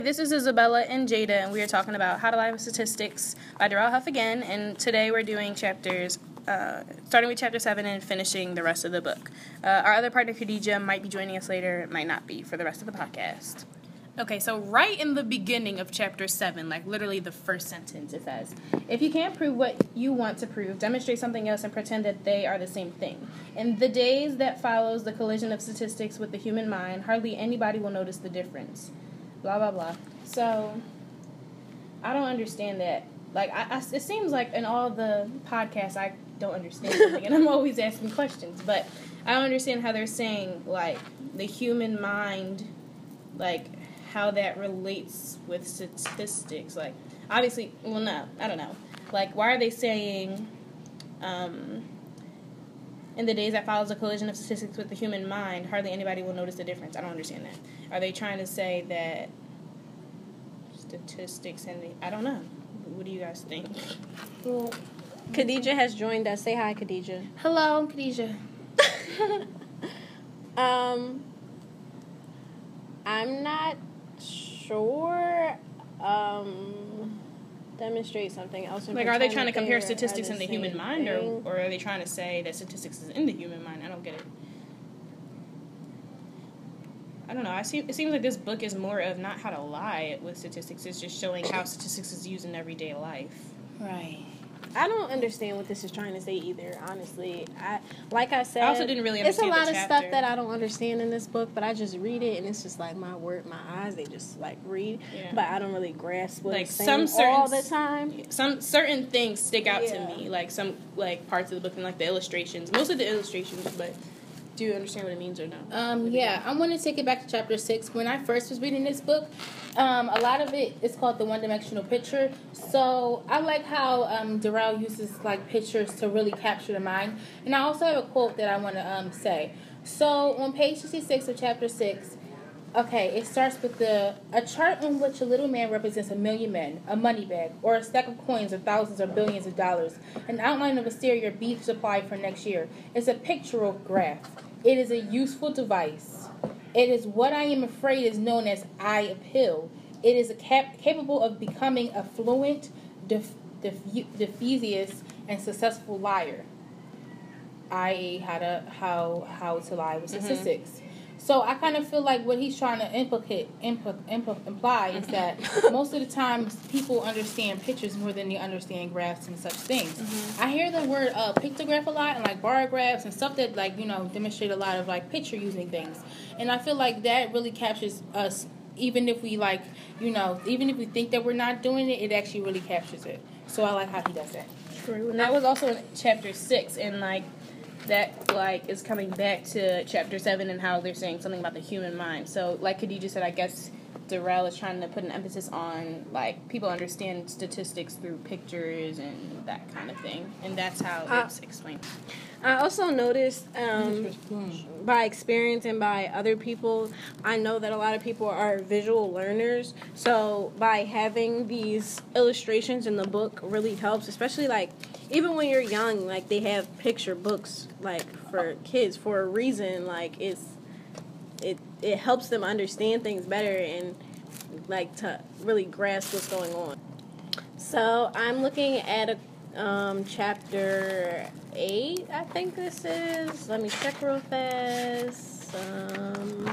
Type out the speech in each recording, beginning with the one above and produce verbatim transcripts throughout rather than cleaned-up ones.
This is Isabella and Jada, and we are talking about How to Lie with Statistics by Darrell Huff again, and today we're doing chapters, uh, starting with chapter seven and finishing the rest of the book. Uh, our other partner, Khadijah, might be joining us later, might not be for the rest of the podcast. Okay, so right in the beginning of chapter seven, like literally the first sentence, it says, if you can't prove what you want to prove, demonstrate something else and pretend that they are the same thing. In the days that follows the collision of statistics with the human mind, hardly anybody will notice the difference. Blah, blah, blah. So, I don't understand that. Like, I, I, it seems like in all the podcasts, I don't understand something, and I'm always asking questions. But I don't understand how they're saying, like, the human mind, like, how that relates with statistics. Like, obviously, well, no, I don't know. Like, why are they saying, um, in the days that follows the collision of statistics with the human mind, hardly anybody will notice the difference? I don't understand that. Are they trying to say that statistics and the, I don't know. What do you guys think? Well, Khadijah has joined us. Say hi, Khadijah. Hello, Khadijah. um, I'm not sure. Um, demonstrate something else. Like, are they trying to compare statistics in the human mind, or, or are they trying to say that statistics is in the human mind? I don't get it. I don't know. I see. It seems like this book is more of not how to lie with statistics. It's just showing how statistics is used in everyday life. Right. I don't understand what this is trying to say either, honestly. I like I said, I also didn't really understand it's a lot the of chapter. stuff that I don't understand in this book, but I just read it and it's just like my word, my eyes, they just like read, yeah. but I don't really grasp what like it's saying some certain, all the time. Some certain things stick out yeah. to me, like some like parts of the book and like the illustrations. Most of the illustrations, but do you understand what it means or no? Um, yeah, I want to take it back to chapter six. When I first was reading this book, um, a lot of it is called the one-dimensional picture. So I like how um, Darrell uses like pictures to really capture the mind. And I also have a quote that I want to um, say. So on page sixty-six of chapter six, okay, it starts with the a chart on which a little man represents a million men, a money bag, or a stack of coins of thousands or billions of dollars, an outline of a stereo beef supply for next year. It's a pictorial graph. It is a useful device. It is what I am afraid is known as eye appeal. It is a cap- capable of becoming a fluent, diff- diff- diffusious, and successful liar. that is, how to how how to lie with statistics. Mm-hmm. So I kind of feel like what he's trying to implicate, impl- impl- imply is that most of the time people understand pictures more than they understand graphs and such things. Mm-hmm. I hear the word uh, pictograph a lot and like bar graphs and stuff that like, you know, demonstrate a lot of like picture using things. And I feel like that really captures us, even if we like, you know, even if we think that we're not doing it, it actually really captures it. So I like how he does that. True. And that was also in chapter six, and like, that, like, is coming back to chapter seven and how they're saying something about the human mind. So, like Khadijah said, I guess Darrell is trying to put an emphasis on, like, people understand statistics through pictures and that kind of thing. And that's how uh, it's explained. I also noticed, um, by experience and by other people, I know that a lot of people are visual learners. So, by having these illustrations in the book really helps, especially, like, even when you're young, like, they have picture books, like, for kids for a reason. Like, it's, it, it helps them understand things better and, like, to really grasp what's going on. So, I'm looking at a, um, chapter eight, I think this is. Let me check real fast. Um,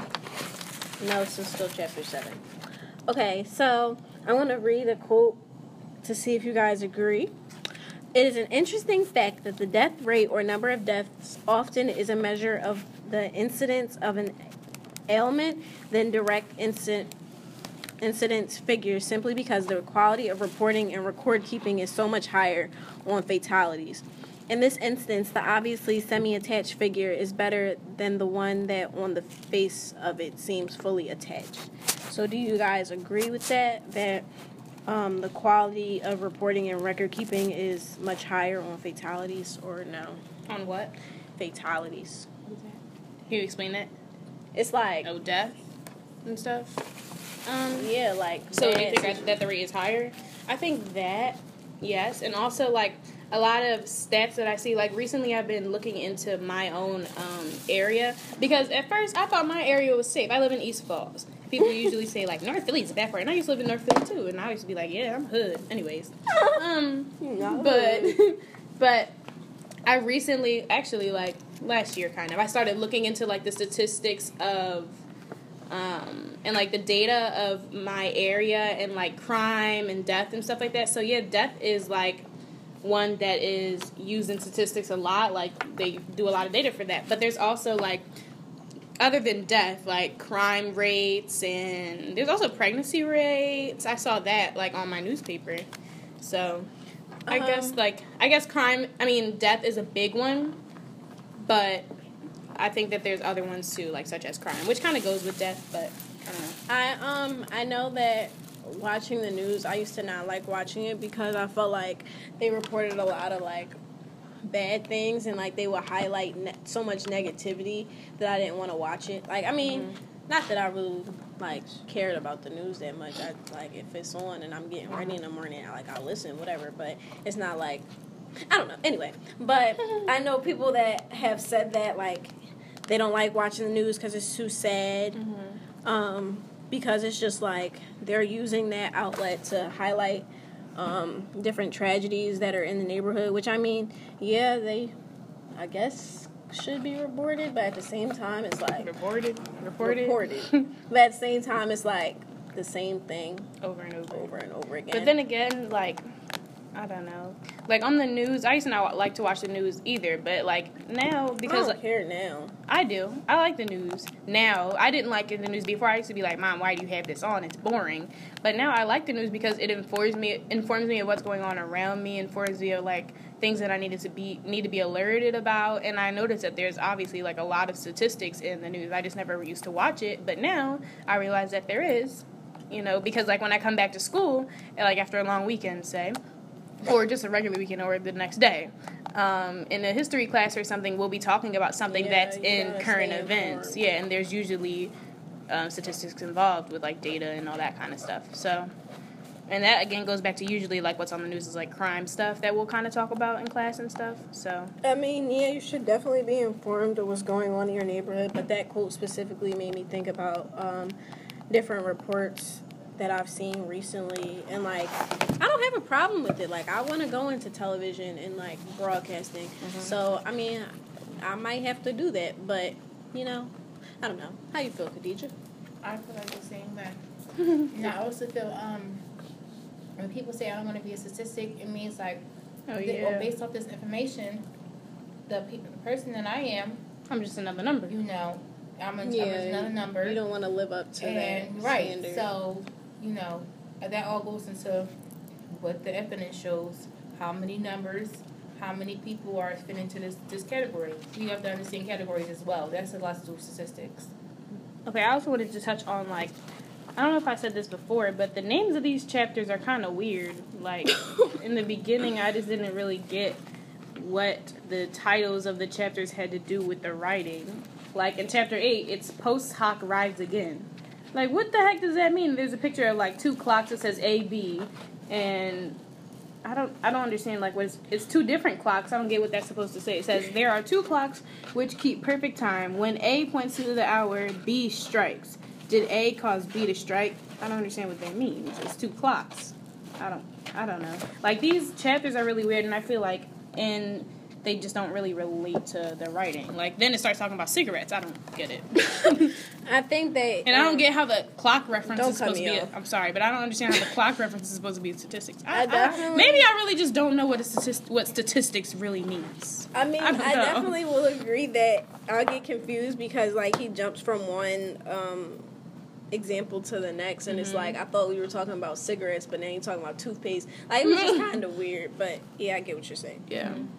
no, this is still chapter seven. Okay, so, I want to read a quote to see if you guys agree. It is an interesting fact that the death rate or number of deaths often is a measure of the incidence of an ailment than direct incident, incidence figures simply because the quality of reporting and record keeping is so much higher on fatalities. In this instance, the obviously semi-attached figure is better than the one that on the face of it seems fully attached. So do you guys agree with that? That Um, the quality of reporting and record keeping is much higher on fatalities, or no? On what? Fatalities. What is that? Can you explain that? It's like... Oh, death and stuff? Um, yeah, like... So do you think that, that the rate is higher? I think that, yes. And also, like, a lot of stats that I see, like, recently I've been looking into my own um, area. Because at first, I thought my area was safe. I live in East Falls. people usually say, like, North Philly's a bad part. And I used to live in North Philly, too. And I used to be like, yeah, I'm hood. Anyways. Um, No. but, but I recently, actually, like, last year, kind of, I started looking into, like, the statistics of, um, and, like, the data of my area and, like, crime and death and stuff like that. So, yeah, death is, like, one that is used in statistics a lot. Like, they do a lot of data for that. But there's also, like, other than death, like, crime rates, and there's also pregnancy rates. I saw that, like, on my newspaper. So, I Um, guess, like, I guess crime, I mean, death is a big one, but I think that there's other ones, too, like, such as crime, which kind of goes with death, but I don't know. I um I know that watching the news, I used to not like watching it because I felt like they reported a lot of like bad things and like they would highlight ne- so much negativity that I didn't want to watch it. Like I mean, mm-hmm. not that I really like cared about the news that much. I like if it's on and I'm getting ready in the morning, I like I'll listen, whatever. But it's not like I don't know. Anyway, but I know people that have said that like they don't like watching the news because it's too sad. Mm-hmm. Um. Because it's just like they're using that outlet to highlight um, different tragedies that are in the neighborhood, which I mean, yeah, they, I guess, should be reported, but at the same time, it's like... Reported? Reported? Reported. But at the same time, it's like the same thing. Over and over. Over and over again. But then again, like... I don't know. Like, on the news, I used to not like to watch the news either, but, like, now, because... I don't care now. I do. I like the news now. I didn't like the news before. I used to be like, Mom, why do you have this on? It's boring. But now I like the news because it informs me informs me of what's going on around me, informs me of, like, things that I needed to be need to be alerted about, and I noticed that there's obviously, like, a lot of statistics in the news. I just never used to watch it, but now I realize that there is, you know, because, like, when I come back to school, like, after a long weekend, say... or just a regular weekend or the next day. Um, in a history class or something, we'll be talking about something yeah, that's in current events. Yeah, and there's usually um, statistics involved with, like, data and all that kind of stuff. So, and that, again, goes back to usually, like, what's on the news is, like, crime stuff that we'll kind of talk about in class and stuff. So, I mean, yeah, you should definitely be informed of what's going on in your neighborhood, but that quote specifically made me think about um, different reports that I've seen recently, and like I don't have a problem with it. Like I want to go into television and like broadcasting. Mm-hmm. So I mean, I might have to do that, but you know, I don't know. How you feel, Khadijah? I feel like the same thing. And I also feel um, when people say I don't want to be a statistic, it means like, oh they, yeah, or based off this information, the, pe- the person that I am, I'm just another number. You know, I'm, a, yeah, I'm just another number. You don't want to live up to and, that right, standard. So. You know, that all goes into what the evidence shows, how many numbers, how many people are fit into this, this category. We have to understand categories as well. That's a lot to do with statistics. Okay, I also wanted to touch on, like, I don't know if I said this before, but the names of these chapters are kind of weird. Like, in the beginning, I just didn't really get what the titles of the chapters had to do with the writing. Like, in chapter eight, it's Post Hoc Rides Again. Like, what the heck does that mean? There's a picture of, like, two clocks that says A, B, and I don't I don't understand, like, what it's, it's two different clocks. I don't get what that's supposed to say. It says, there are two clocks which keep perfect time. When A points to the hour, B strikes. Did A cause B to strike? I don't understand what that means. It's two clocks. I don't, I don't know. Like, these chapters are really weird, and I feel like in... they just don't really relate to the writing. Like, then it starts talking about cigarettes. I don't get it. I think they... And um, I don't get how the clock reference is supposed to be... Off. A, I'm sorry, but I don't understand how the clock reference is supposed to be statistics. I, I definitely... I, maybe I really just don't know what a statist, what statistics really means. I mean, I, I definitely will agree that I'll get confused because, like, he jumps from one... Um, example to the next, and mm-hmm. it's like I thought we were talking about cigarettes, but then you're talking about toothpaste. Like, it was just kind of weird, but yeah, I get what you're saying. Yeah. Mm-hmm.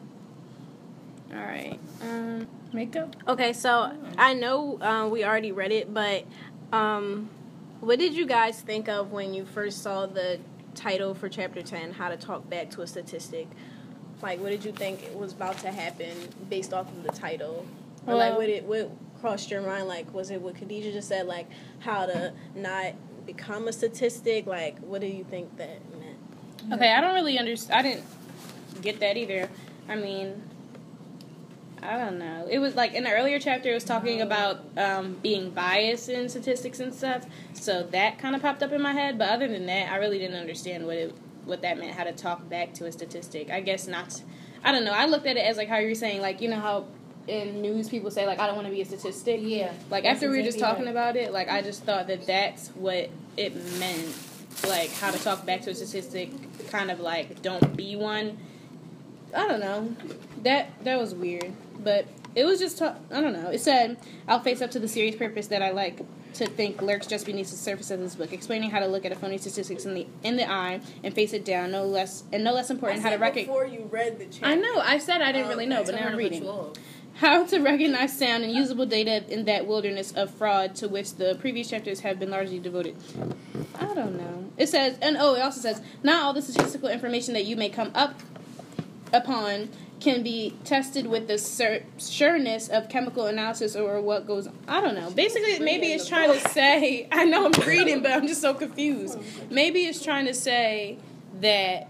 All right. Um, makeup. Okay, so I know uh, we already read it, but um, what did you guys think of when you first saw the title for chapter ten, How to Talk Back to a Statistic? Like, what did you think was about to happen based off of the title? Or, well, like, what it what crossed your mind? Like, was it what Khadijah just said, like, how to not become a statistic? Like, what do you think that meant? Okay, I don't really understand. I didn't get that either. I mean... I don't know. It was like in the earlier chapter, it was talking about um, being biased in statistics and stuff. So that kind of popped up in my head. But other than that, I really didn't understand what it what that meant. How to talk back to a statistic. I guess not. I don't know. I looked at it as like how you were saying, like, you know how in news people say, like, I don't want to be a statistic. Yeah. Like after we were just talking right. about it, like I just thought that that's what it meant. Like how to talk back to a statistic, kind of like don't be one. I don't know. That that was weird, but it was just ta- I don't know. It said, "I'll face up to the serious purpose that I like to think lurks just beneath the surface of this book, explaining how to look at a phony statistics in the in the eye and face it down. No less and no less important how to recognize." Before you read the chapter. I know. I said I didn't Oh, really okay. know, but So now I'm what reading. you How to recognize sound and usable data in that wilderness of fraud to which the previous chapters have been largely devoted. I don't know. It says, and oh, it also says, not all the statistical information that you may come up upon can be tested with the sur- sureness of chemical analysis or what goes on. I don't know. Basically, maybe it's trying to say, I know I'm reading, but I'm just so confused. Maybe it's trying to say that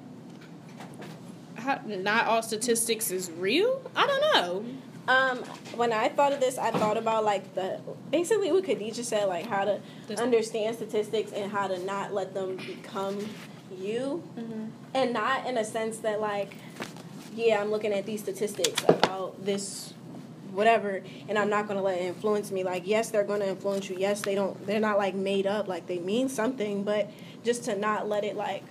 how, not all statistics is real? I don't know. Um, when I thought of this, I thought about like the basically what Khadijah said, like how to understand statistics and how to not let them become you, mm-hmm. and not in a sense that like, yeah, I'm looking at these statistics about this whatever, and I'm not gonna let it influence me. Like, yes, they're gonna influence you. Yes, they don't. They're not like made up. Like they mean something, but just to not let it like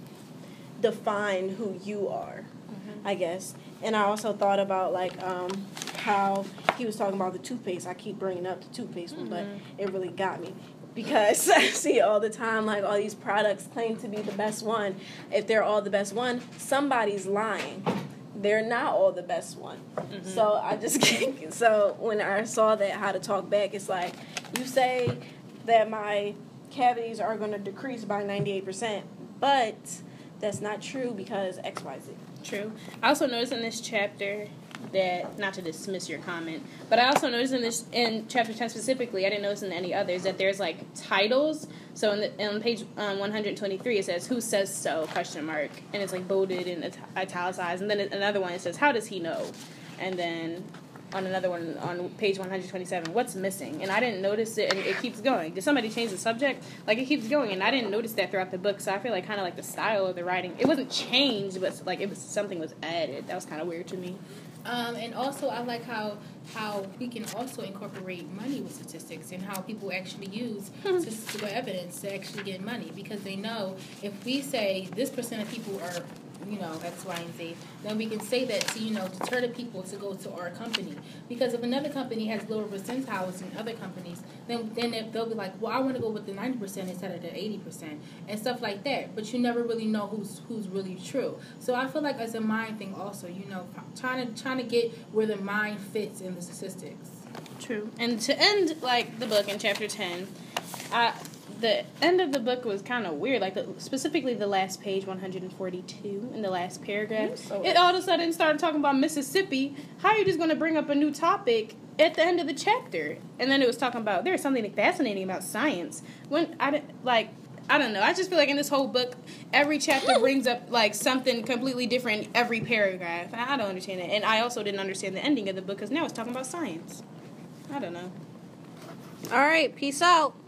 define who you are, mm-hmm. I guess. And I also thought about, like, um, how he was talking about the toothpaste. I keep bringing up the toothpaste one, mm-hmm. but it really got me. Because I see all the time, like, all these products claim to be the best one. If they're all the best one, somebody's lying. They're not all the best one. Mm-hmm. So I just, so when I saw that, how to talk back, it's like, you say that my cavities are going to decrease by ninety-eight percent, but that's not true because X Y Z. True. I also noticed in this chapter that, not to dismiss your comment, but I also noticed in this in chapter ten specifically, I didn't notice in any others, that there's like titles. So in the, on page um, one hundred twenty-three, it says, "Who says so?" question mark, and it's like bolded and it- italicized. And then another one, it says, "How does he know?" And then on another one, on page one hundred twenty-seven, "What's missing?" And I didn't notice it, and it keeps going. Did somebody change the subject? Like, it keeps going, and I didn't notice that throughout the book, so I feel like kind of like the style of the writing, it wasn't changed, but like it was something was added. That was kind of weird to me. Um, and also, I like how how we can also incorporate money with statistics and how people actually use statistical evidence to actually get money, because they know if we say this percent of people are, you know, X, Y, and Z, then we can say that to, you know, deter the people to go to our company. Because if another company has lower percentiles than other companies, then then they'll be like, well, I want to go with the ninety percent instead of the eighty percent and stuff like that. But you never really know who's who's really true. So I feel like as a mind thing also, you know, trying to trying to get where the mind fits in the statistics. True. And to end, like, the book in chapter ten, I... the end of the book was kind of weird, like the, specifically the last page, one hundred forty-two, in the last paragraph. So it all of a sudden started talking about Mississippi. How are you just going to bring up a new topic at the end of the chapter? And then it was talking about, there's something fascinating about science. When I didn't, like, I don't know. I just feel like in this whole book, every chapter brings up, like, something completely different every paragraph. I don't understand it. And I also didn't understand the ending of the book because now it's talking about science. I don't know. All right, peace out.